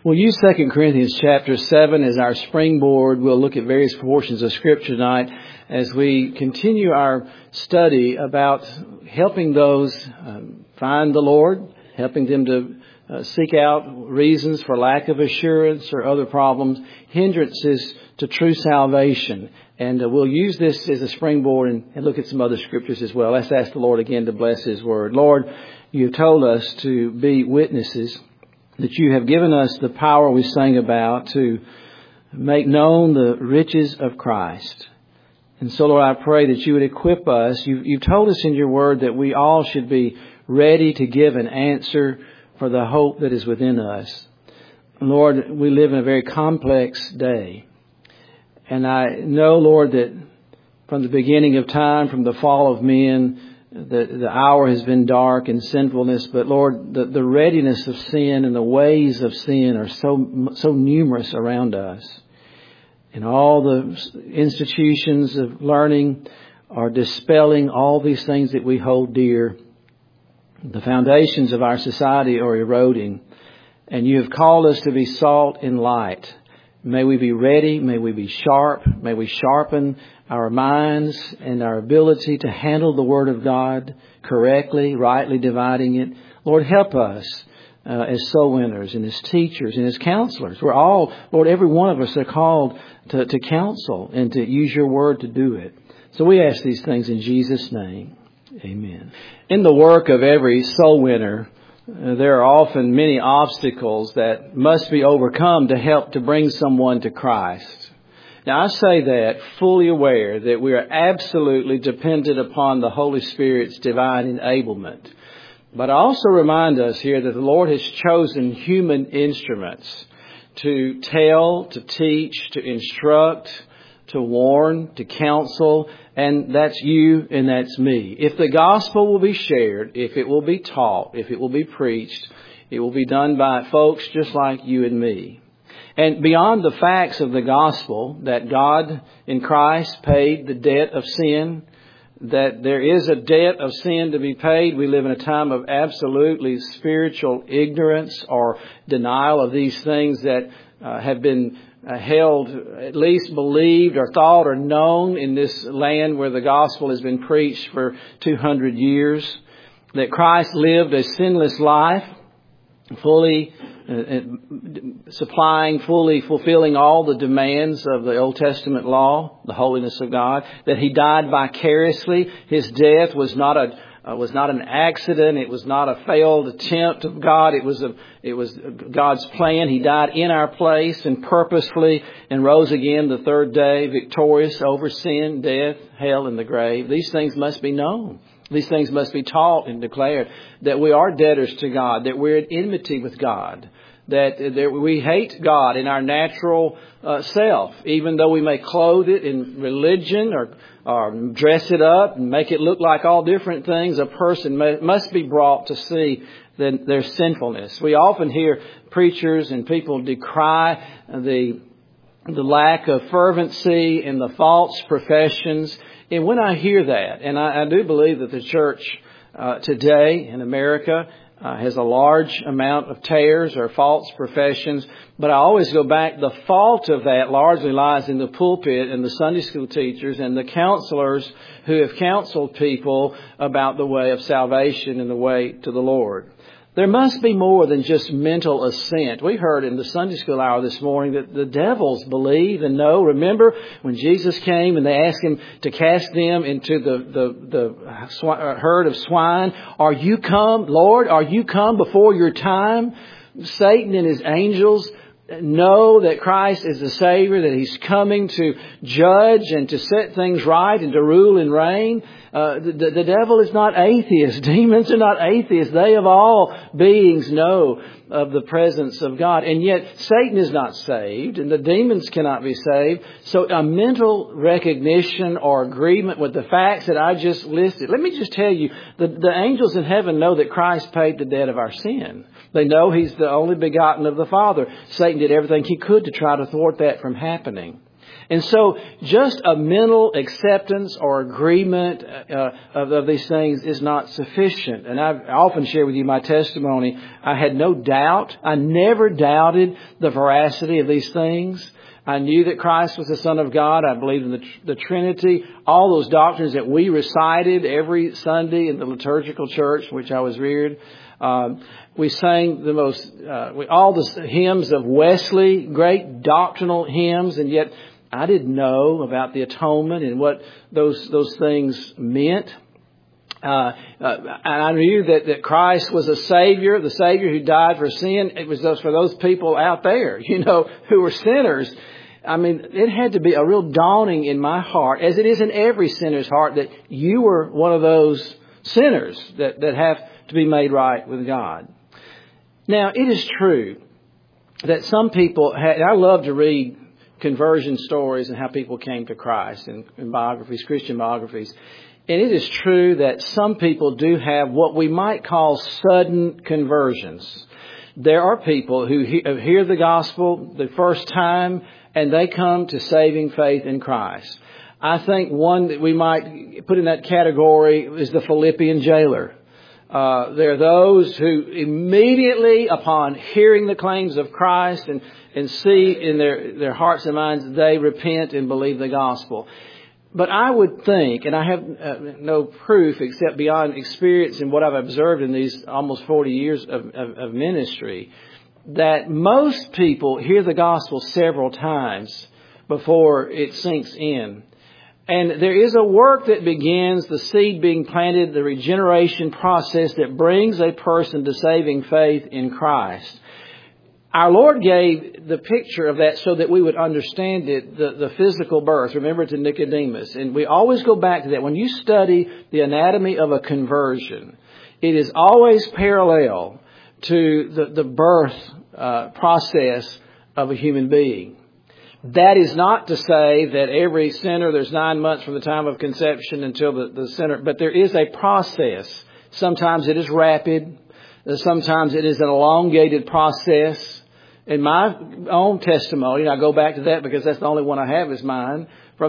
We'll use 2 Corinthians chapter 7 as our springboard. We'll look at various portions of Scripture tonight as we continue our study about helping those find the Lord, helping them to seek out reasons for lack of assurance or other problems, hindrances to true salvation. And we'll use this as a springboard and look at some other Scriptures as well. Let's ask the Lord again to bless His Word. Lord, You've told us to be witnesses, that You have given us the power we sang about to make known the riches of Christ. And so, Lord, I pray that You would equip us. You've told us in Your Word that we all should be ready to give an answer for the hope that is within us. Lord, we live in a very complex day. And I know, Lord, that from the beginning of time, from the fall of men, the hour has been dark and sinfulness. But, Lord, the readiness of sin and the ways of sin are so numerous around us. And all the institutions of learning are dispelling all these things that we hold dear. The foundations of our society are eroding. And You have called us to be salt and light. May we be ready. May we be sharp. May we sharpen our minds and our ability to handle the Word of God correctly, rightly dividing it. Lord, help us as soul winners and as teachers and as counselors. We're all, Lord, every one of us are called to counsel and to use Your Word to do it. So we ask these things in Jesus' name. Amen. In the work of every soul winner, there are often many obstacles that must be overcome to help to bring someone to Christ. Now, I say that fully aware that we are absolutely dependent upon the Holy Spirit's divine enablement. But I also remind us here that the Lord has chosen human instruments to tell, to teach, to instruct, to warn, to counsel, and that's you and that's me. If the gospel will be shared, if it will be taught, if it will be preached, it will be done by folks just like you and me. And beyond the facts of the gospel, that God in Christ paid the debt of sin, that there is a debt of sin to be paid. We live in a time of absolutely spiritual ignorance or denial of these things that have been held, at least believed or thought or known in this land where the gospel has been preached for 200 years. That Christ lived a sinless life, fully fully fulfilling all the demands of the Old Testament law, the holiness of God. That He died vicariously. His death was not an accident. It was not a failed attempt of God. It was God's plan. He died in our place and purposefully and rose again the third day, victorious over sin, death, hell, and the grave. These things must be known. These things must be taught and declared, that we are debtors to God, that we're at enmity with God, that we hate God in our natural self, even though we may clothe it in religion or dress it up and make it look like all different things. A person must be brought to see their sinfulness. We often hear preachers and people decry the lack of fervency and the false professions. And when I hear that, and I do believe that the church today in America has a large amount of tares or false professions, but I always go back, the fault of that largely lies in the pulpit and the Sunday school teachers and the counselors who have counseled people about the way of salvation and the way to the Lord. There must be more than just mental assent. We heard in the Sunday school hour this morning that the devils believe and know. Remember when Jesus came and they asked Him to cast them into the herd of swine? Are you come, Lord? Are you come before your time? Satan and his angels know that Christ is the Savior, that He's coming to judge and to set things right and to rule and reign. The devil is not atheist. Demons are not atheists. They of all beings know of the presence of God. And yet Satan is not saved and the demons cannot be saved. So a mental recognition or agreement with the facts that I just listed. Let me just tell you, the angels in heaven know that Christ paid the debt of our sin. They know He's the only begotten of the Father. Satan did everything he could to try to thwart that from happening. And so just a mental acceptance or agreement of these things is not sufficient. And I often share with you my testimony. I had no doubt. I never doubted the veracity of these things. I knew that Christ was the Son of God. I believed in the Trinity. All those doctrines that we recited every Sunday in the liturgical church, which I was reared. We sang all the hymns of Wesley, great doctrinal hymns, and yet I didn't know about the atonement and what those things meant. And I knew that Christ was a Savior, the Savior who died for sin. It was for those people out there, who were sinners. I mean, it had to be a real dawning in my heart, as it is in every sinner's heart, that you were one of those sinners that have to be made right with God. Now, it is true that some people I love to read conversion stories and how people came to Christ in biographies, Christian biographies. And it is true that some people do have what we might call sudden conversions. There are people who hear the gospel the first time and they come to saving faith in Christ. I think one that we might put in that category is the Philippian jailer. There are those who immediately upon hearing the claims of Christ and see in their hearts and minds, they repent and believe the gospel. But I would think, and I have no proof except beyond experience and what I've observed in these almost 40 years of ministry, that most people hear the gospel several times before it sinks in. And there is a work that begins, the seed being planted, the regeneration process that brings a person to saving faith in Christ. Our Lord gave the picture of that so that we would understand it, the physical birth. Remember, to Nicodemus. And we always go back to that. When you study the anatomy of a conversion, it is always parallel to the birth process of a human being. That is not to say that every sinner, there's 9 months from the time of conception until the sinner, but there is a process. Sometimes it is rapid. Sometimes it is an elongated process. In my own testimony, and I go back to that because that's the only one I have is mine.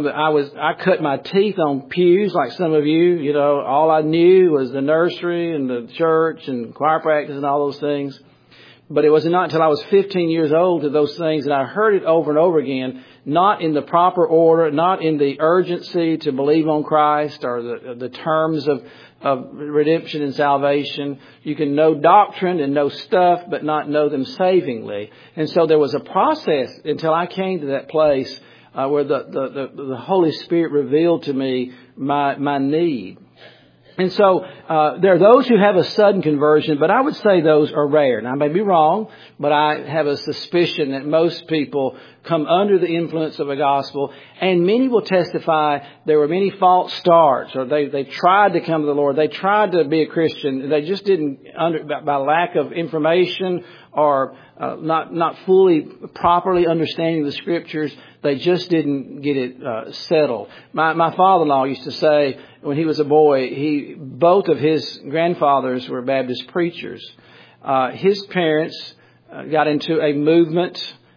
I cut my teeth on pews like some of you. All I knew was the nursery and the church and choir practice and all those things. But it was not until I was 15 years old that those things, and I heard it over and over again, not in the proper order, not in the urgency to believe on Christ or the terms of redemption and salvation. You can know doctrine and know stuff, but not know them savingly. And so there was a process until I came to that place where the Holy Spirit revealed to me my need. And so there are those who have a sudden conversion, but I would say those are rare. Now, I may be wrong, but I have a suspicion that most people come under the influence of the gospel, and many will testify there were many false starts, or they tried to come to the Lord. They tried to be a Christian. They just didn't, by lack of information or not fully properly understanding the Scriptures, they just didn't get it settled. My father-in-law used to say when he was a boy, both of his grandfathers were Baptist preachers. His parents got into a movement,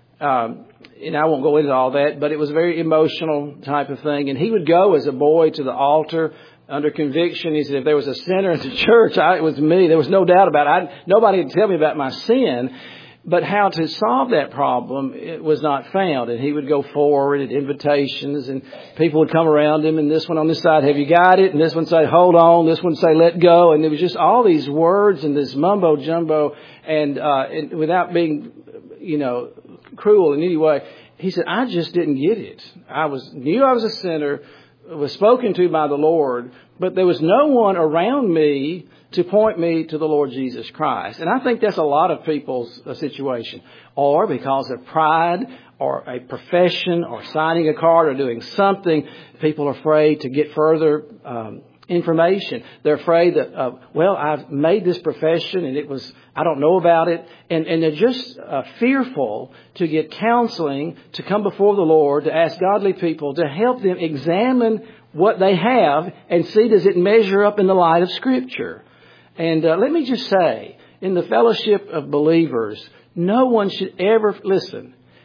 and I won't go into all that, but it was a very emotional type of thing. And he would go as a boy to the altar under conviction. He said, if there was a sinner in the church, it was me. There was no doubt about it. Nobody could tell me about my sin. But how to solve that problem, it was not found. And he would go forward at invitations, and people would come around him, and this one on this side, have you got it? And this one say, hold on. This one say, let go. And there was just all these words and this mumbo jumbo, and without being, cruel in any way, he said, I just didn't get it. Knew I was a sinner, was spoken to by the Lord, but there was no one around me to point me to the Lord Jesus Christ. And I think that's a lot of people's situation. Or because of pride or a profession or signing a card or doing something, people are afraid to get further information. They're afraid that, I've made this profession and I don't know about it. And they're just fearful to get counseling, to come before the Lord, to ask godly people to help them examine what they have and see, does it measure up in the light of Scripture? And let me just say, in the fellowship of believers, no one should ever, listen,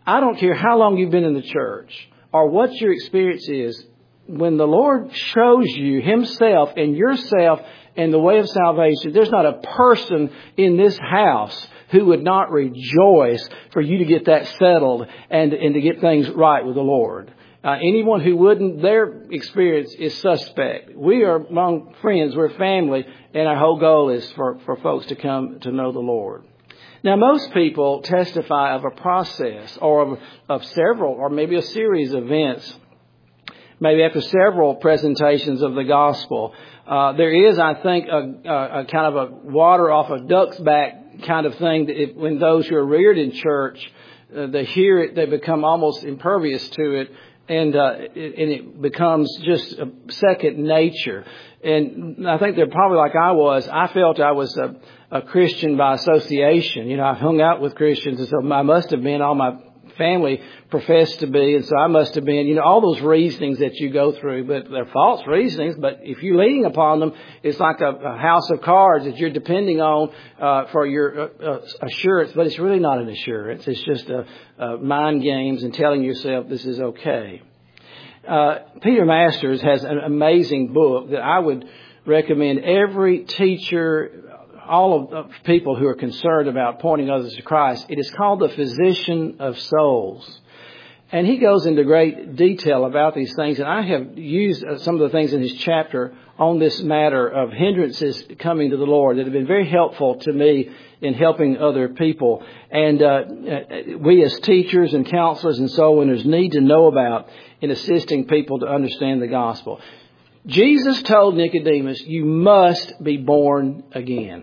I don't care how long you've been in the church or what your experience is. When the Lord shows you Himself and yourself and the way of salvation, there's not a person in this house who would not rejoice for you to get that settled and to get things right with the Lord. Anyone who wouldn't, their experience is suspect. We are among friends, we're family, and our whole goal is for folks to come to know the Lord. Now, most people testify of a process or of several or maybe a series of events. Maybe after several presentations of the gospel, there is, I think, a kind of a water off a duck's back kind of thing. That when those who are reared in church, they hear it, they become almost impervious to it, and it becomes just a second nature. And I think they're probably like I was. I felt I was a Christian by association. You know, I've hung out with Christians, and so I must have been. All my family professed to be, and so I must have been, all those reasonings that you go through, but they're false reasonings. But if you're leaning upon them, it's like a house of cards that you're depending on for your assurance, but it's really not an assurance. It's just mind games and telling yourself this is okay. Peter Masters has an amazing book that I would recommend every teacher, all of people who are concerned about pointing others to Christ. It is called The Physician of Souls. And he goes into great detail about these things. And I have used some of the things in his chapter on this matter of hindrances coming to the Lord that have been very helpful to me in helping other people. And we as teachers and counselors and soul winners need to know about in assisting people to understand the gospel. Jesus told Nicodemus, you must be born again.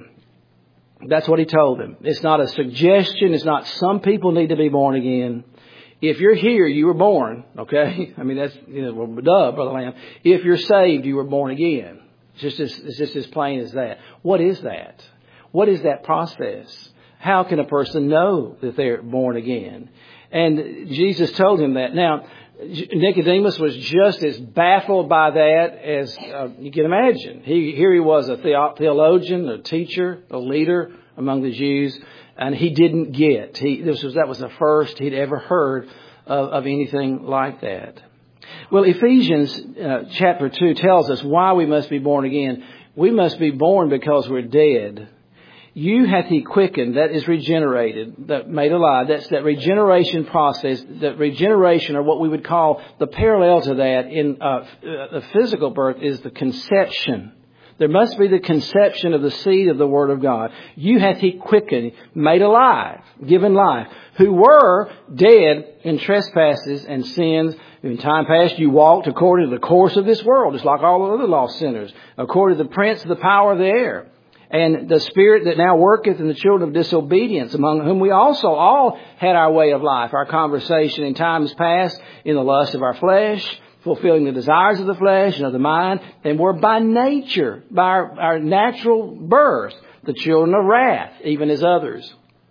That's what He told him. It's not a suggestion. It's not some people need to be born again. If you're here, you were born, okay? I mean, that's, well, duh, Brother Lamb. If you're saved, you were born again. It's just as plain as that. What is that? What is that process? How can a person know that they're born again? And Jesus told him that. Now, Nicodemus was just as baffled by that as you can imagine. Here he was, a theologian, a teacher, a leader among the Jews, and he didn't get. That was the first he'd ever heard of anything like that. Well, Ephesians chapter 2 tells us why we must be born again. We must be born because we're dead. You hath He quickened, that is regenerated, that made alive. That's that regeneration process. That regeneration, or what we would call the parallel to that in the physical birth, is the conception. There must be the conception of the seed of the Word of God. You hath He quickened, made alive, given life, who were dead in trespasses and sins. In time past you walked according to the course of this world, just like all the other lost sinners, according to the prince of the power of the air, and the spirit that now worketh in the children of disobedience, among whom we also all had our way of life, our conversation in times past, in the lust of our flesh, fulfilling the desires of the flesh and of the mind, and were by nature, by our natural birth, the children of wrath, even as others.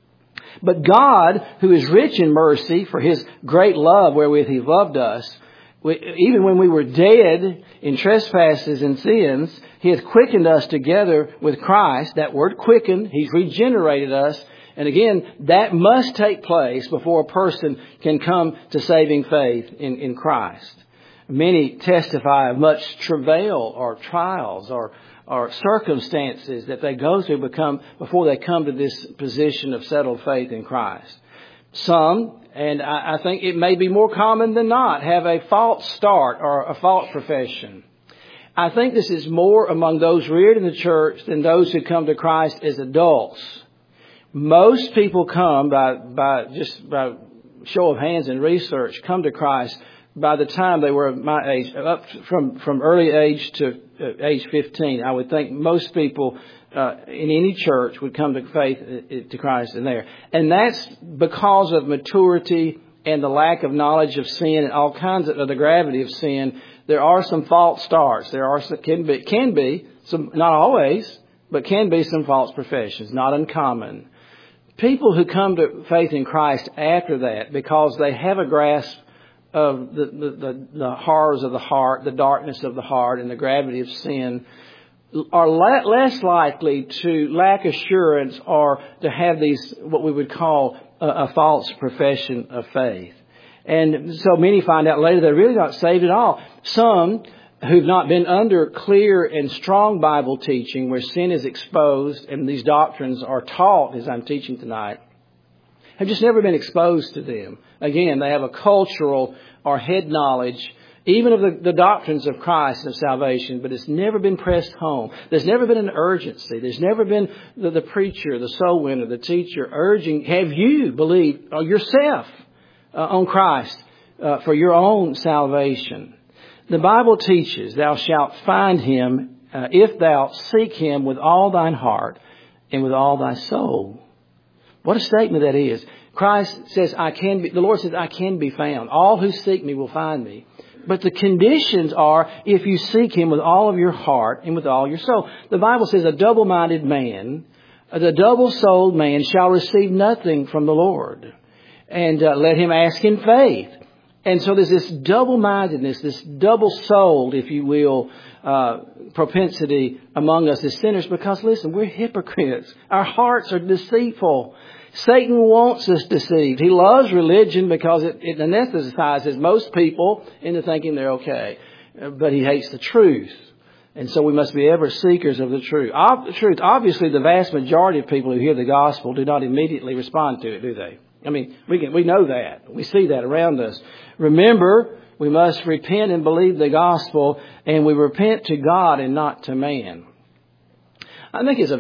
But God, who is rich in mercy, for His great love wherewith He loved us, even when we were dead in trespasses and sins, He hath quickened us together with Christ. That word quickened, He's regenerated us. And again, that must take place before a person can come to saving faith in Christ. Many testify of much travail or trials or circumstances that they go through before they come to this position of settled faith in Christ. Some, and I think it may be more common than not, have a false start or a false profession. I think this is more among those reared in the church than those who come to Christ as adults. Most people come by show of hands and research, come to Christ by the time they were my age, up from early age to age 15. I would think most people in any church would come to faith to Christ in there. And that's because of maturity and the lack of knowledge of sin and all kinds of the gravity of sin. There are some false starts. Can be some, not always, but can be some false professions, not uncommon. People who come to faith in Christ after that, because they have a grasp of the horrors of the heart, the darkness of the heart, and the gravity of sin, are less likely to lack assurance or to have these, what we would call, a false profession of faith. And so many find out later they're really not saved at all. Some who've not been under clear and strong Bible teaching where sin is exposed and these doctrines are taught, as I'm teaching tonight, have just never been exposed to them. Again, they have a cultural or head knowledge, even of the doctrines of Christ and of salvation, but it's never been pressed home. There's never been an urgency. There's never been the preacher, the soul winner, the teacher urging, have you believed yourself on Christ for your own salvation? The Bible teaches, thou shalt find him if thou seek him with all thine heart and with all thy soul. What a statement that is. Christ says, the Lord says, I can be found. All who seek me will find me. But the conditions are if you seek him with all of your heart and with all your soul. The Bible says a double-minded man, the double-souled man shall receive nothing from the Lord. And let him ask in faith. And so there's this double-mindedness, this double-souled, if you will, propensity among us as sinners. Because, listen, we're hypocrites. Our hearts are deceitful. Satan wants us deceived. He loves religion because it anesthetizes most people into thinking they're okay. But he hates the truth. And so we must be ever seekers of the truth. Obviously, the vast majority of people who hear the gospel do not immediately respond to it, do they? I mean, we know that. We see that around us. Remember, we must repent and believe the gospel, and we repent to God and not to man. I think it's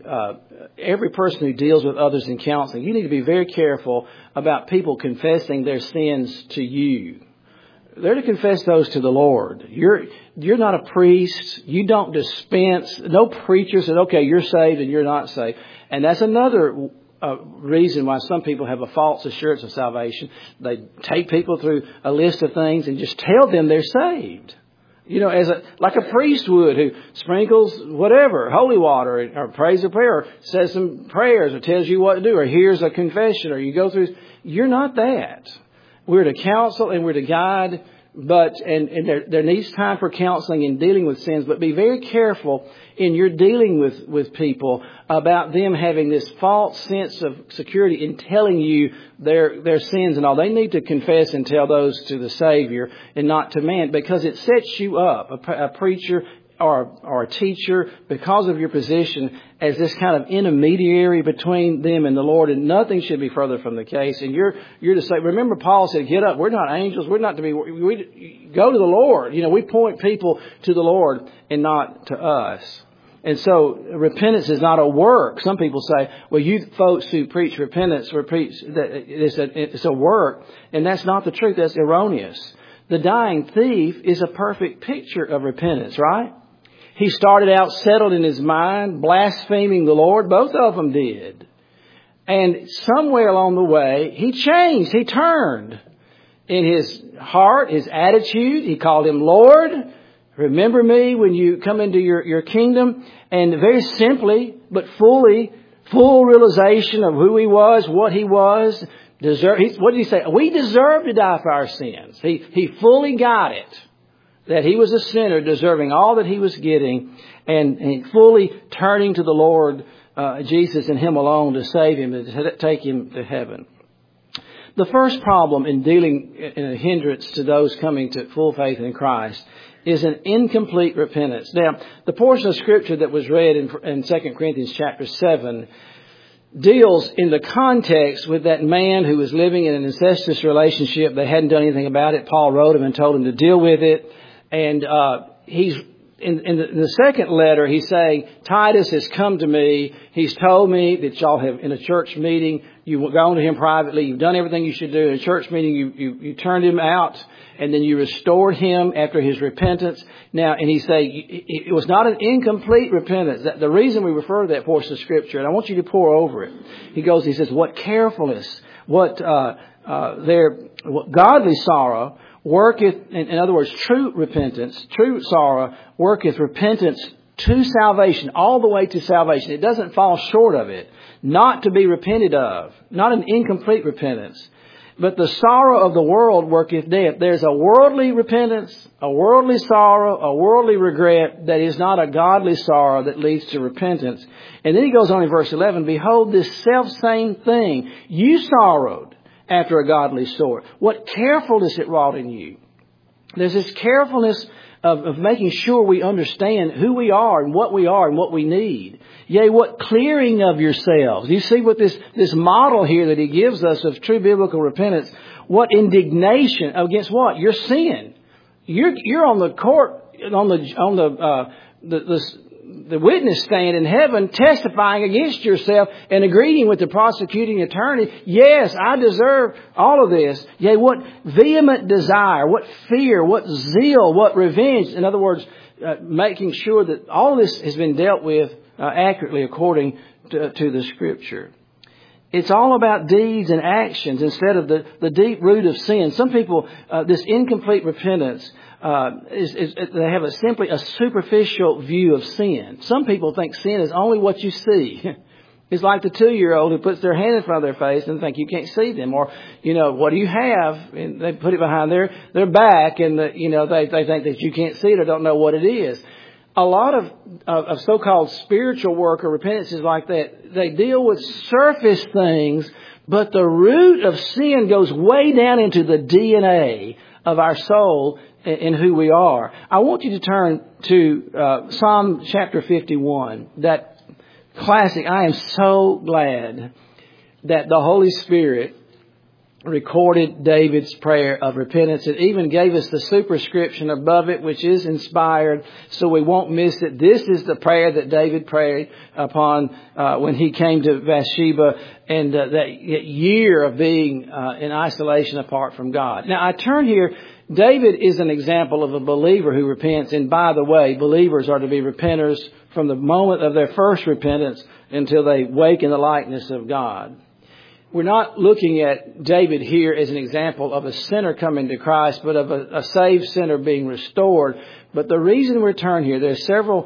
every person who deals with others in counseling, you need to be very careful about people confessing their sins to you. They're to confess those to the Lord. You're not a priest. You don't dispense. No preacher says, okay, you're saved and you're not saved. And that's another reason why some people have a false assurance of salvation. They take people through a list of things and just tell them they're saved. You know, like a priest would, who sprinkles whatever, holy water, or prays a prayer, or says some prayers, or tells you what to do, or hears a confession, or you go through. You're not that. We're to counsel and we're to guide, and there needs time for counseling and dealing with sins, but be very careful in your dealing with people about them having this false sense of security in telling you their sins and all. They need to confess and tell those to the Savior and not to man, because it sets you up, a preacher or a teacher, because of your position as this kind of intermediary between them and the Lord, and nothing should be further from the case. And you're to say, remember Paul said, get up, we're not angels, we're not to be, we go to the Lord. You know, we point people to the Lord and not to us. And so repentance is not a work. Some people say, well, you folks who preach repentance or preach that it's a work, and that's not the truth. That's erroneous. The dying thief is a perfect picture of repentance, right? He started out settled in his mind, blaspheming the Lord. Both of them did. And somewhere along the way, he changed. He turned in his heart, his attitude. He called him Lord. Remember me when you come into your kingdom. And very simply, but full realization of who he was, what he was. What did he say? We deserve to die for our sins. He fully got it. That he was a sinner deserving all that he was getting, and fully turning to the Lord Jesus and him alone to save him and to take him to heaven. The first problem in dealing in a hindrance to those coming to full faith in Christ is an incomplete repentance. Now, the portion of Scripture that was read in 2 Corinthians chapter 7 deals in the context with that man who was living in an incestuous relationship. They hadn't done anything about it. Paul wrote him and told him to deal with it. And he's in the second letter, he's saying, Titus has come to me. He's told me that y'all have, in a church meeting, you've gone to him privately. You've done everything you should do. In a church meeting, you turned him out, and then you restored him after his repentance. Now, and he's saying it was not an incomplete repentance. The reason we refer to that portion of Scripture, and I want you to pore over it. He says, what carefulness, what godly sorrow worketh, in other words, true repentance, true sorrow worketh repentance to salvation, all the way to salvation. It doesn't fall short of it. Not to be repented of. Not an incomplete repentance. But the sorrow of the world worketh death. There's a worldly repentance, a worldly sorrow, a worldly regret that is not a godly sorrow that leads to repentance. And then he goes on in verse 11, behold, this selfsame thing, you sorrowed after a godly sort. What carefulness it wrought in you. There's this carefulness of making sure we understand who we are and what we need. Yea, what clearing of yourselves. You see what this model here that he gives us of true biblical repentance. What indignation against what? Your sin. You're on the court, the witness stand in heaven testifying against yourself and agreeing with the prosecuting attorney. Yes, I deserve all of this. Yea, what vehement desire, what fear, what zeal, what revenge. In other words, making sure that all this has been dealt with accurately according to the Scripture. It's all about deeds and actions instead of the deep root of sin. Some people, this incomplete repentance, they have simply a superficial view of sin. Some people think sin is only what you see. It's like the 2-year-old who puts their hand in front of their face and think you can't see them. Or, what do you have? And they put it behind their back and, they think that you can't see it or don't know what it is. A lot of so-called spiritual work or repentance is like that. They deal with surface things, but the root of sin goes way down into the DNA of our soul and who we are. I want you to turn to Psalm chapter 51, that classic. I am so glad that the Holy Spirit recorded David's prayer of repentance. It even gave us the superscription above it, which is inspired, so we won't miss it. This is the prayer that David prayed upon when he came to Bathsheba and that year of being in isolation apart from God. Now, I turn here. David is an example of a believer who repents. And by the way, believers are to be repenters from the moment of their first repentance until they wake in the likeness of God. We're not looking at David here as an example of a sinner coming to Christ, but of a saved sinner being restored. But the reason we turn here, there are several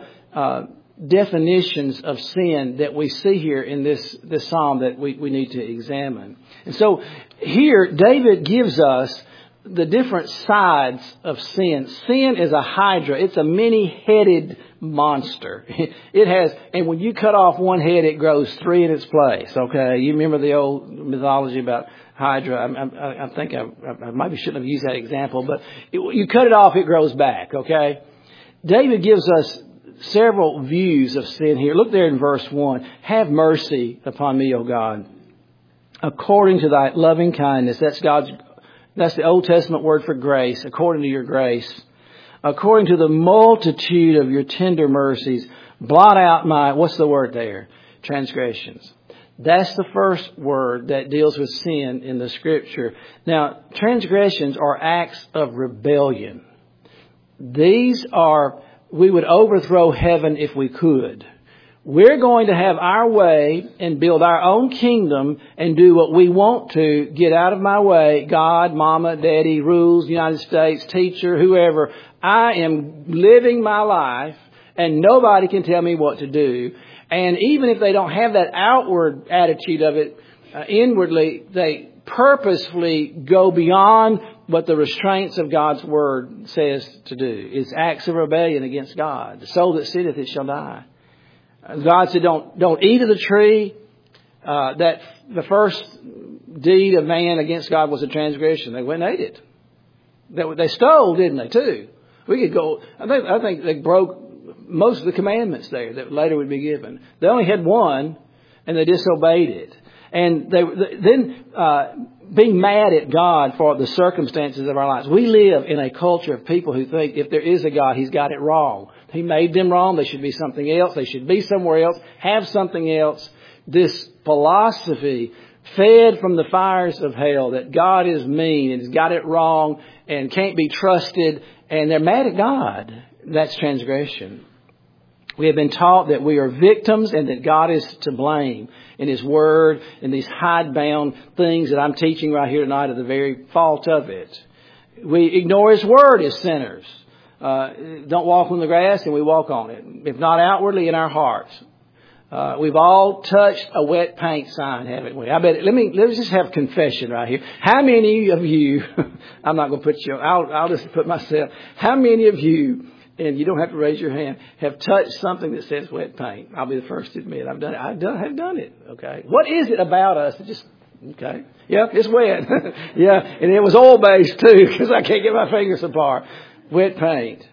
definitions of sin that we see here in this psalm that we need to examine. And so here, David gives us the different sides of sin. Sin is a hydra. It's a many-headed monster. It has, and when you cut off one head, it grows 3 in its place. Okay, you remember the old mythology about hydra? I think I maybe shouldn't have used that example, but you cut it off, it grows back. Okay, David gives us several views of sin here. Look there in verse 1. Have mercy upon me, O God, according to thy loving kindness. That's the Old Testament word for grace, according to your grace. According to the multitude of your tender mercies, blot out my, what's the word there? Transgressions. That's the first word that deals with sin in the Scripture. Now, transgressions are acts of rebellion. These are, we would overthrow heaven if we could. We're going to have our way and build our own kingdom and do what we want to. Get out of my way. God, mama, daddy, rules, United States, teacher, whoever. I am living my life and nobody can tell me what to do. And even if they don't have that outward attitude of it, inwardly, they purposefully go beyond what the restraints of God's Word says to do. It's acts of rebellion against God. The soul that sitteth, it shall die. God said, don't eat of the tree. That the first deed of man against God was a transgression. They went and ate it. They stole, didn't they, too? We could go, I think they broke most of the commandments there that later would be given. They only had one, and they disobeyed it. And then being mad at God for the circumstances of our lives. We live in a culture of people who think if there is a God, He's got it wrong. He made them wrong. They should be something else. They should be somewhere else. Have something else. This philosophy fed from the fires of hell that God is mean and has got it wrong and can't be trusted. And they're mad at God. That's transgression. We have been taught that we are victims and that God is to blame in His Word and these hidebound things that I'm teaching right here tonight are the very fault of it. We ignore His Word as sinners. Don't walk on the grass and we walk on it. If not outwardly, in our hearts. We've all touched a wet paint sign, haven't we? I bet. Let's just have a confession right here. How many of you? I'm not going to put you. I'll just put myself. How many of you? And you don't have to raise your hand. Have touched something that says wet paint? I'll be the first to admit I've done it. Have done it. Okay. What is it about us that just? Okay. Yeah, it's wet. Yeah, and it was oil based too because I can't get my fingers apart. Wet paint.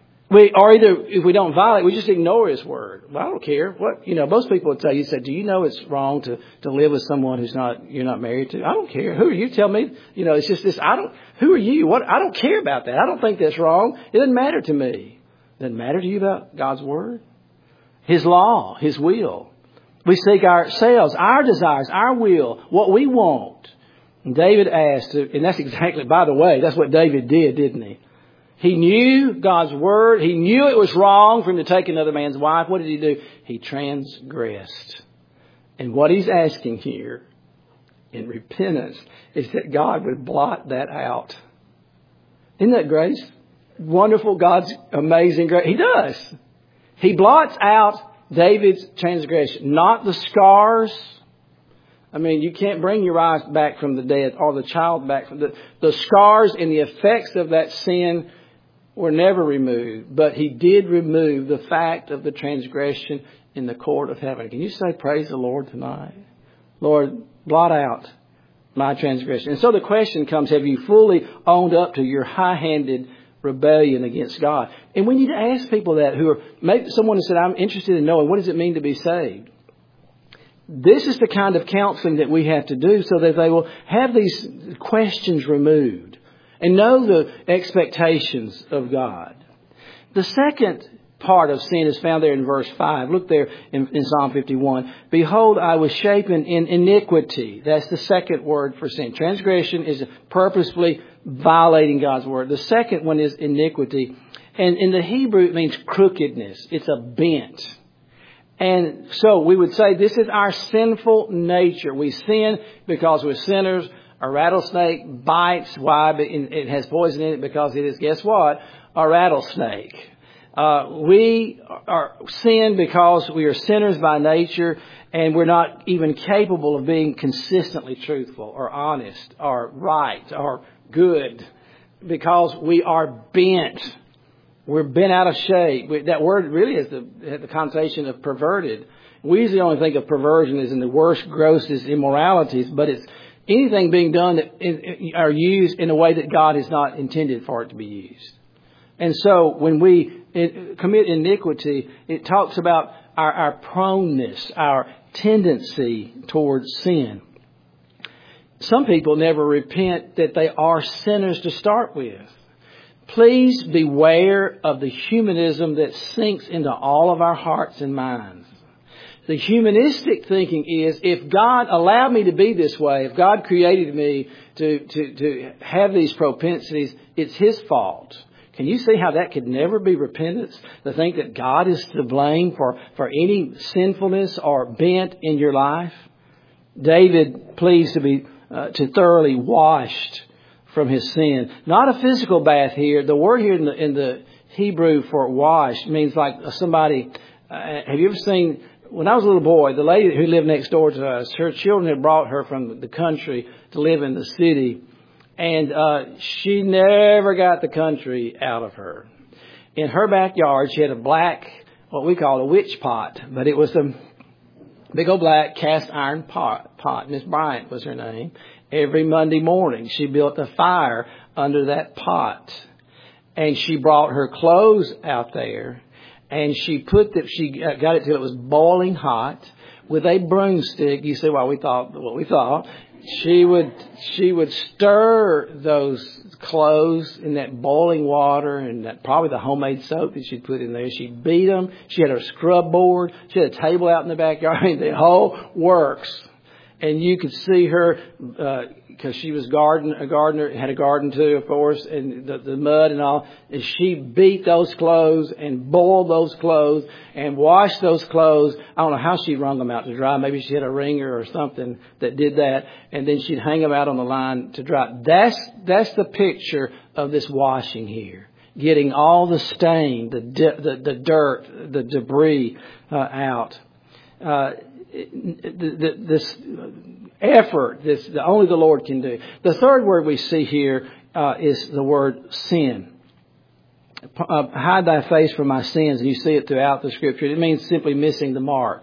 If we don't violate, we just ignore His word. Well, I don't care. Most people would tell you, do you know it's wrong to live with someone you're not married to? I don't care. Who are you? Tell me. It's just this. Who are you? I don't care about that. I don't think that's wrong. It doesn't matter to me. It doesn't matter to you about God's word, His law, His will. We seek ourselves, our desires, our will, what we want. And David asked, and that's exactly, by the way, that's what David did, didn't he? He knew God's word. He knew it was wrong for him to take another man's wife. What did he do? He transgressed. And what he's asking here in repentance is that God would blot that out. Isn't that grace? Wonderful, God's amazing grace. He does. He blots out David's transgression, not the scars. I mean, you can't bring your eyes back from the dead or the child back from the scars and the effects of that sin were never removed, but He did remove the fact of the transgression in the court of heaven. Can you say praise the Lord tonight? Lord, blot out my transgression. And so the question comes, have you fully owned up to your high-handed rebellion against God? And we need to ask people that maybe someone has said, I'm interested in knowing, what does it mean to be saved? This is the kind of counseling that we have to do so that they will have these questions removed and know the expectations of God. The second part of sin is found there in verse 5. Look there in Psalm 51. Behold, I was shapen in iniquity. That's the second word for sin. Transgression is purposefully violating God's word. The second one is iniquity. And in the Hebrew, it means crookedness. It's a bent. And so we would say this is our sinful nature. We sin because we're sinners. A rattlesnake bites. Why? It has poison in it because it is, guess what? A rattlesnake. We are sin because we are sinners by nature and we're not even capable of being consistently truthful or honest or right or good because we are bent. We're bent out of shape. That word really has the connotation of perverted. We usually only think of perversion as in the worst, grossest immoralities, but it's anything being done that are used in a way that God has not intended for it to be used. And so when we commit iniquity, it talks about our proneness, our tendency towards sin. Some people never repent that they are sinners to start with. Please beware of the humanism that sinks into all of our hearts and minds. The humanistic thinking is, if God allowed me to be this way, if God created me to have these propensities, it's His fault. Can you see how that could never be repentance? To think that God is to blame for any sinfulness or bent in your life? David pleads to thoroughly washed from his sin. Not a physical bath here. The word here in the Hebrew for wash means like somebody. Have you ever seen? When I was a little boy, the lady who lived next door to us, her children had brought her from the country to live in the city. And she never got the country out of her. In her backyard, she had a black, what we call a witch pot. But it was a big old black cast iron pot. Miss Bryant was her name. Every Monday morning, she built a fire under that pot. And she brought her clothes out there. And she got it till it was boiling hot with a broomstick. You see why we thought what we thought. She would stir those clothes in that boiling water and that probably the homemade soap that she'd put in there. She'd beat them. She had her scrub board. She had a table out in the backyard. I mean, the whole works. And you could see her, because she was a gardener, had a garden too, of course, and the mud and all. And she beat those clothes and boiled those clothes and washed those clothes. I don't know how she wrung them out to dry. Maybe she had a wringer or something that did that. And then she'd hang them out on the line to dry. That's the picture of this washing here. Getting all the stain, the dirt, the debris out. this effort, that only the Lord can do. The third word we see here is the word sin. Hide thy face from my sins, and you see it throughout the Scripture. It means simply missing the mark.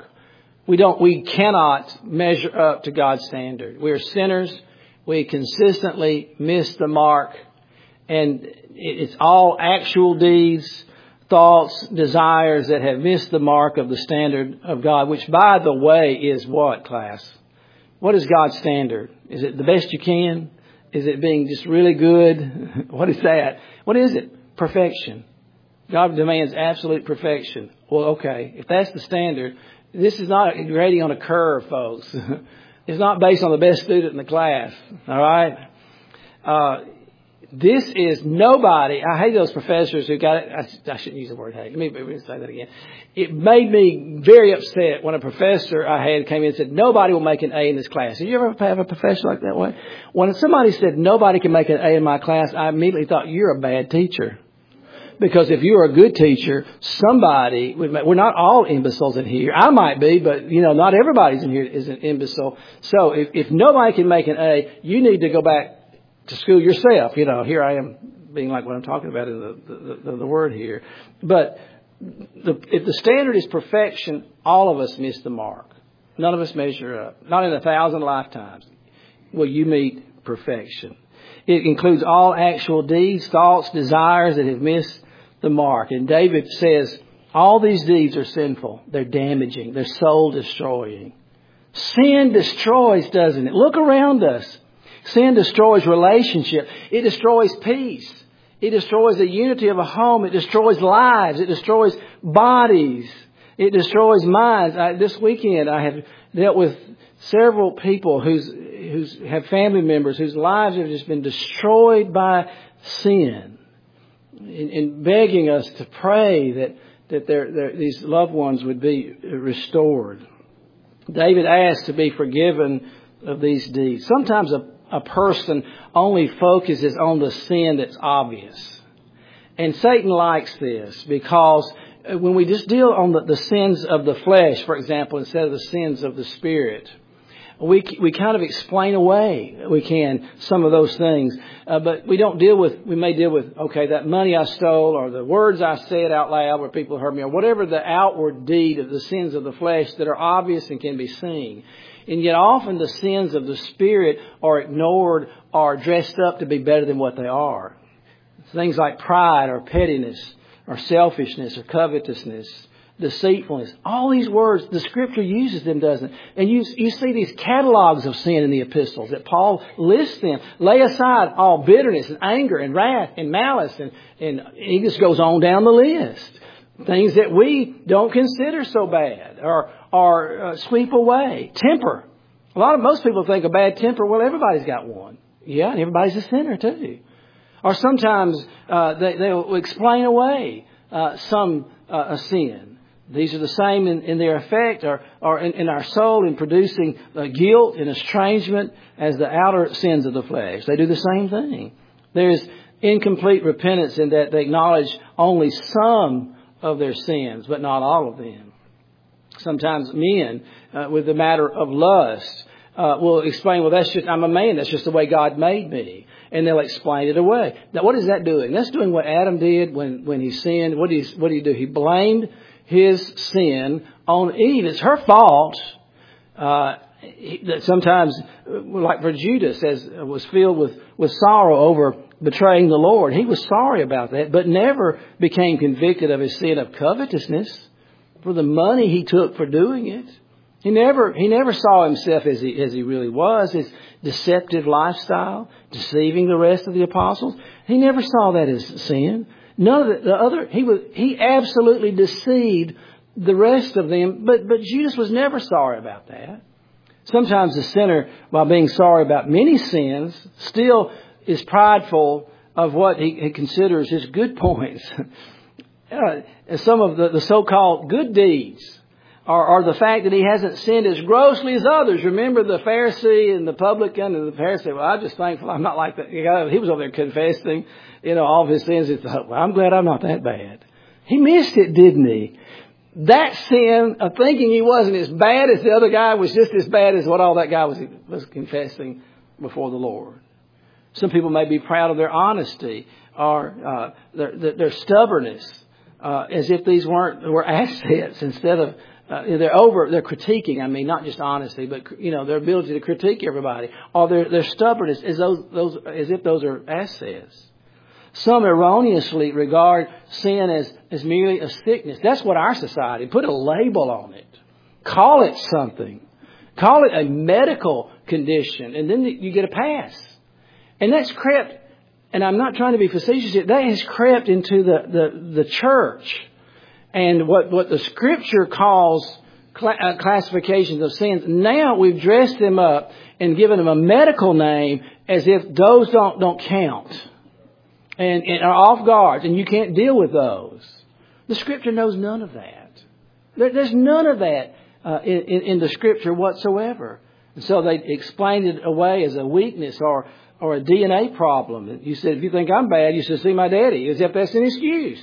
We cannot measure up to God's standard. We are sinners. We consistently miss the mark, and it's all actual deeds, thoughts, desires that have missed the mark of the standard of God, which, by the way, is what, class? What is God's standard? Is it the best you can? Is it being just really good? What is that? What is it? Perfection. God demands absolute perfection. Well, okay, if that's the standard, this is not a grading on a curve, folks. It's not based on the best student in the class. All right? This is nobody. I hate those professors who got it. I shouldn't use the word hate. Let me say that again. It made me very upset when a professor I had came in and said, nobody will make an A in this class. Did you ever have a professor like that way? When somebody said, nobody can make an A in my class, I immediately thought, you're a bad teacher. Because if you're a good teacher, somebody would make, we're not all imbeciles in here. I might be, but, not everybody's in here is an imbecile. So if nobody can make an A, you need to go back to school yourself. Here I am being like what I'm talking about in the word here. But if the standard is perfection, all of us miss the mark. None of us measure up. Not in 1,000 lifetimes will you meet perfection. It includes all actual deeds, thoughts, desires that have missed the mark. And David says, all these deeds are sinful. They're damaging. They're soul destroying. Sin destroys, doesn't it? Look around us. Sin destroys relationship. It destroys peace. It destroys the unity of a home. It destroys lives. It destroys bodies. It destroys minds. This weekend I have dealt with several people who have family members whose lives have just been destroyed by sin. And begging us to pray that these loved ones would be restored. David asked to be forgiven of these deeds. Sometimes a person only focuses on the sin that's obvious. And Satan likes this because when we just deal on the sins of the flesh, for example, instead of the sins of the spirit, we kind of explain away, some of those things. But we may deal with, okay, that money I stole or the words I said out loud where people hurt me or whatever the outward deed of the sins of the flesh that are obvious and can be seen. And yet often the sins of the spirit are ignored or dressed up to be better than what they are. Things like pride or pettiness or selfishness or covetousness, deceitfulness. All these words, the Scripture uses them, doesn't it? And you see these catalogs of sin in the epistles that Paul lists them. Lay aside all bitterness and anger and wrath and malice. And he just goes on down the list. Things that we don't consider so bad or sweep away. Temper. Most people think a bad temper, well, everybody's got one. Yeah, and everybody's a sinner too. Or sometimes they'll explain away some sin. These are the same in their effect or in our soul in producing guilt and estrangement as the outer sins of the flesh. They do the same thing. There's incomplete repentance in that they acknowledge only some of their sins, but not all of them. Sometimes men, with the matter of lust, will explain, well, I'm a man. That's just the way God made me. And they'll explain it away. Now, what is that doing? That's doing what Adam did when he sinned. What did he do? He blamed his sin on Eve. It's her fault. Sometimes, like for Judas, was filled with sorrow over betraying the Lord. He was sorry about that, but never became convicted of his sin of covetousness for the money he took for doing it. He never saw himself as he really was, his deceptive lifestyle, deceiving the rest of the apostles. He never saw that as sin. None of the other, he absolutely deceived the rest of them, but Judas was never sorry about that. Sometimes the sinner, while being sorry about many sins, still is prideful of what he considers his good points. Some of the so-called good deeds are the fact that he hasn't sinned as grossly as others. Remember the Pharisee and the publican and the Pharisee? Well, I'm just thankful I'm not like that. He was over there confessing, all of his sins. He thought, well, I'm glad I'm not that bad. He missed it, didn't he? that sin of thinking he wasn't as bad as the other guy was just as bad as what all that guy was confessing before the Lord. Some people may be proud of their honesty or their stubbornness, as if these were assets instead of they're critiquing. I mean, not just honesty, but their ability to critique everybody, or their stubbornness as if those are assets. Some erroneously regard sin as merely a sickness. That's what our society, put a label on it. Call it something. Call it a medical condition. And then you get a pass. And that's crept, and I'm not trying to be facetious here, that has crept into the church. And what the Scripture calls classifications of sins, now we've dressed them up and given them a medical name as if those don't count. And are off guard, and you can't deal with those. The Scripture knows none of that. There's none of that in the Scripture whatsoever. And so they explained it away as a weakness or a DNA problem. You said, if you think I'm bad, you should see my daddy, as if that's an excuse.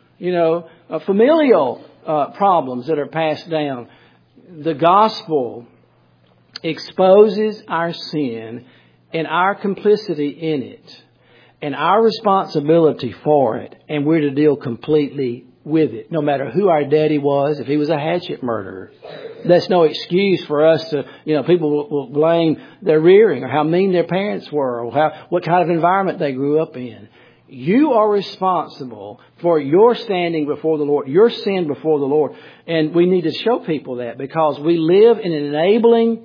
Familial problems that are passed down. The gospel exposes our sin and our complicity in it, and our responsibility for it, and we're to deal completely with it, no matter who our daddy was. If he was a hatchet murderer, that's no excuse for us to, people will blame their rearing or how mean their parents were or what kind of environment they grew up in. You are responsible for your standing before the Lord, your sin before the Lord. And we need to show people that, because we live in an enabling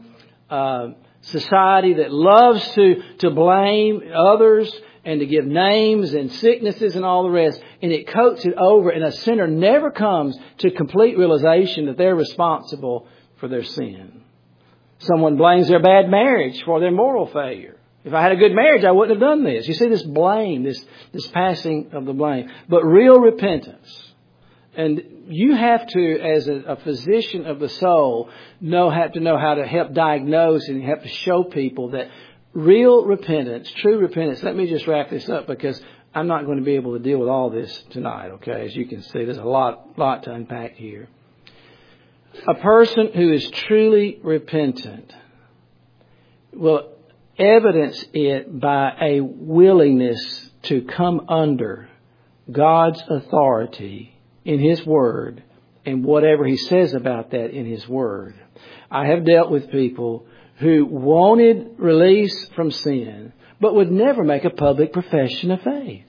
society that loves to blame others and to give names and sicknesses and all the rest. And it coats it over, and a sinner never comes to complete realization that they're responsible for their sin. Someone blames their bad marriage for their moral failure. If I had a good marriage, I wouldn't have done this. You see this blame, this passing of the blame. But real repentance. And you have to, as a physician of the soul, have to know how to help diagnose and have to show people that real repentance, true repentance. Let me just wrap this up, because I'm not going to be able to deal with all this tonight, okay? As you can see, there's a lot to unpack here. A person who is truly repentant will evidence it by a willingness to come under God's authority in His Word and whatever He says about that in His Word. I have dealt with people who wanted release from sin, but would never make a public profession of faith.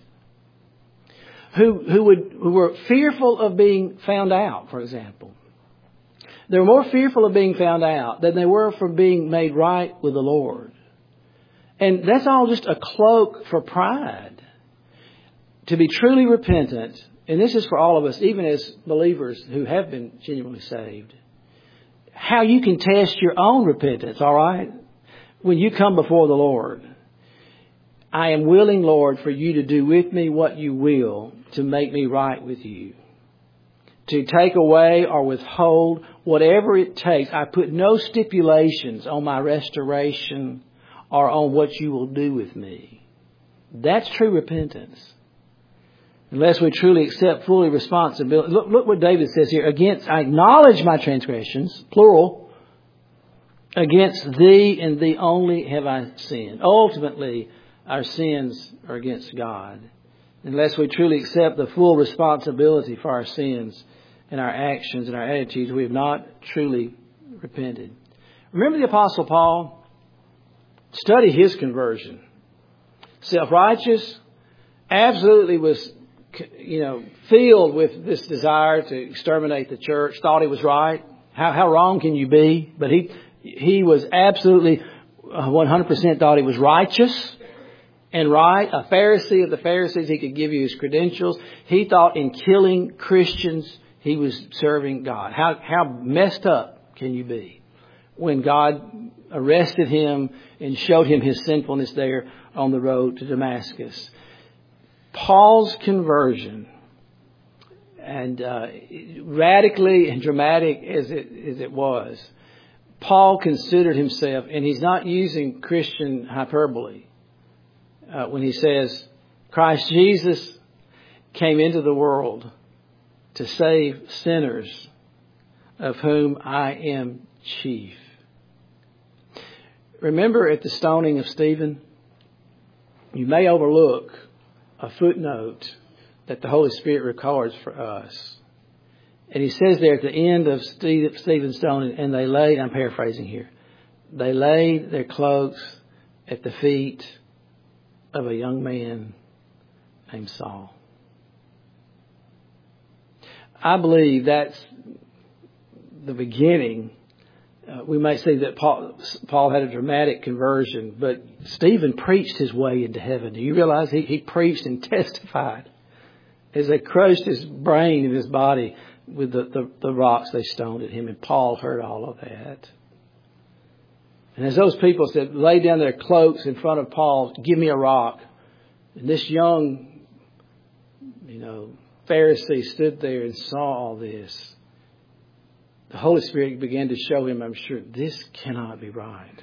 Who were fearful of being found out, for example. They were more fearful of being found out than they were for being made right with the Lord. And that's all just a cloak for pride. To be truly repentant, and this is for all of us, even as believers who have been genuinely saved, how you can test your own repentance, all right? When you come before the Lord, I am willing, Lord, for you to do with me what you will to make me right with you. To take away or withhold whatever it takes. I put no stipulations on my restoration or on what you will do with me. That's true repentance. Unless we truly accept fully responsibility. Look what David says here. I acknowledge my transgressions, plural. Against thee and thee only have I sinned. Ultimately, our sins are against God. Unless we truly accept the full responsibility for our sins and our actions and our attitudes, we have not truly repented. Remember the Apostle Paul? Study his conversion. Self-righteous, absolutely was, filled with this desire to exterminate the church. Thought he was right. How wrong can you be? But he was absolutely 100% thought he was righteous and right. A Pharisee of the Pharisees. He could give you his credentials. He thought in killing Christians he was serving God. How messed up can you be when God arrested him and showed him his sinfulness there on the road to Damascus? Paul's conversion, and radically and dramatic as it was, Paul considered himself, and he's not using Christian hyperbole when he says, Christ Jesus came into the world to save sinners, of whom I am chief. Remember at the stoning of Stephen, you may overlook a footnote that the Holy Spirit records for us. And he says there at the end of Stephen's stoning, and they laid, I'm paraphrasing here, they laid their cloaks at the feet of a young man named Saul. I believe that's the beginning. We may say that Paul had a dramatic conversion, but Stephen preached his way into heaven. Do you realize he preached and testified as they crushed his brain and his body with the rocks they stoned at him, and Paul heard all of that. And as those people said, lay down their cloaks in front of Paul, give me a rock. And this young, Pharisee stood there and saw all this. The Holy Spirit began to show him, I'm sure, this cannot be right.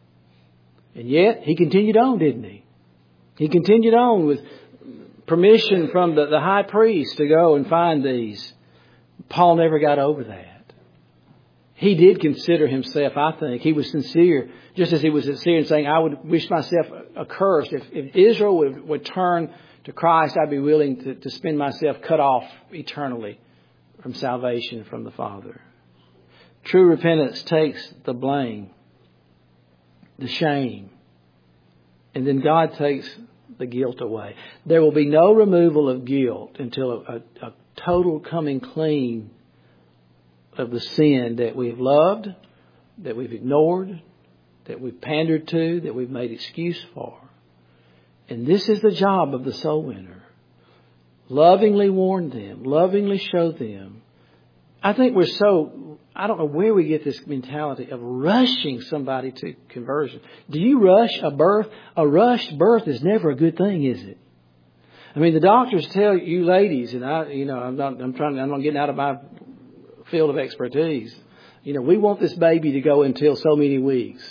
And yet, he continued on, didn't he? He continued on with permission from the high priest to go and find these. Paul never got over that. He did consider himself, I think, he was sincere, just as he was sincere in saying, I would wish myself accursed. If Israel would turn to Christ, I'd be willing to spend myself cut off eternally from salvation from the Father. True repentance takes the blame, the shame, and then God takes the guilt away. There will be no removal of guilt until a total coming clean of the sin that we've loved, that we've ignored, that we've pandered to, that we've made excuse for. And this is the job of the soul winner. Lovingly warn them, lovingly show them. I think I don't know where we get this mentality of rushing somebody to conversion. Do you rush a birth? A rushed birth is never a good thing, is it? I mean, the doctors tell you ladies, and I'm not getting out of my field of expertise. We want this baby to go until so many weeks.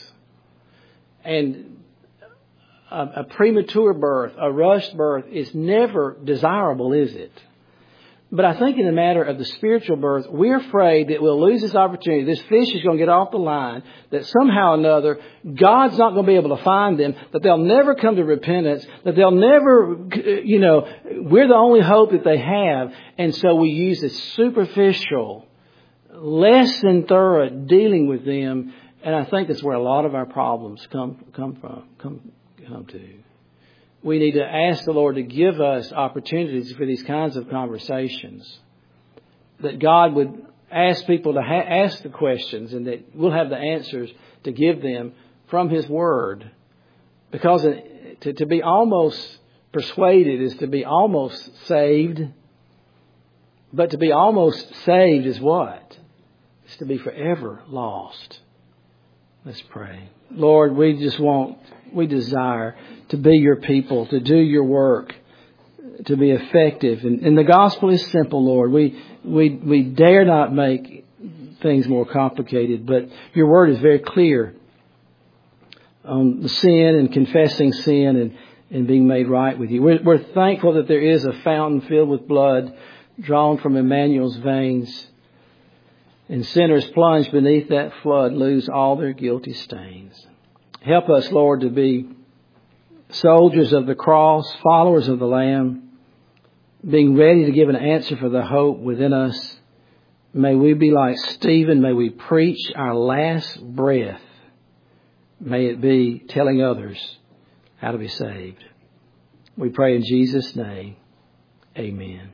And a premature birth, a rushed birth is never desirable, is it? But I think in the matter of the spiritual birth, we're afraid that we'll lose this opportunity. This fish is going to get off the line, that somehow or another, God's not going to be able to find them, that they'll never come to repentance, that they'll never, we're the only hope that they have. And so we use this superficial, less than thorough dealing with them. And I think that's where a lot of our problems come to. We need to ask the Lord to give us opportunities for these kinds of conversations. That God would ask people to ask the questions, and that we'll have the answers to give them from His Word. Because to be almost persuaded is to be almost saved. But to be almost saved is what? It's to be forever lost. Let's pray. Lord, we desire to be your people, to do your work, to be effective. And the gospel is simple, Lord. We dare not make things more complicated, but your word is very clear on the sin and confessing sin and being made right with you. We're thankful that there is a fountain filled with blood drawn from Emmanuel's veins. And sinners plunged beneath that flood lose all their guilty stains. Help us, Lord, to be soldiers of the cross, followers of the Lamb, being ready to give an answer for the hope within us. May we be like Stephen. May we preach our last breath. May it be telling others how to be saved. We pray in Jesus' name. Amen.